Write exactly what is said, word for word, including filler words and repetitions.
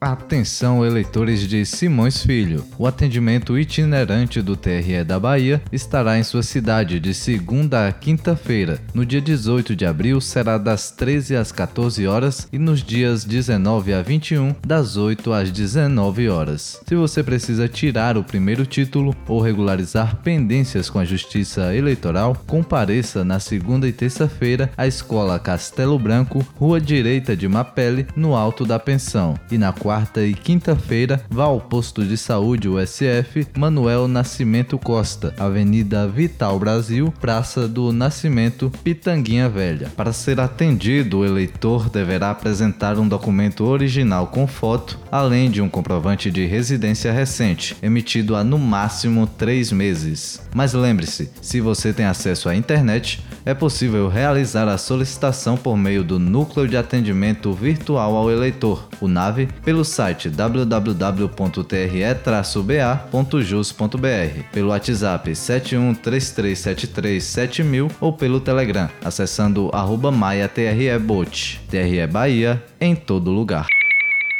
Atenção, eleitores de Simões Filho. O atendimento itinerante do T R E da Bahia estará em sua cidade de segunda a quinta-feira. No dia dezoito de abril será das treze às quatorze horas e nos dias dezenove a vinte e um das oito às dezenove horas. Se você precisa tirar o primeiro título ou regularizar pendências com a Justiça Eleitoral, compareça na segunda e terça-feira à Escola Castelo Branco, Rua Direita de Mapele, no Alto da Pensão, e na quarta e quinta-feira, vá ao Posto de Saúde U S F Manuel Nascimento Costa, Avenida Vital Brasil, Praça do Nascimento, Pitanguinha Velha. Para ser atendido, o eleitor deverá apresentar um documento original com foto, além de um comprovante de residência recente, emitido há no máximo três meses. Mas lembre-se, se você tem acesso à internet, é possível realizar a solicitação por meio do Núcleo de Atendimento Virtual ao Eleitor, o NAVE, pelo site w w w ponto t r e traço b a ponto jus ponto b r, pelo WhatsApp sete um três três sete três sete mil ou pelo Telegram, acessando arroba maia trebot. T R E Bahia em todo lugar.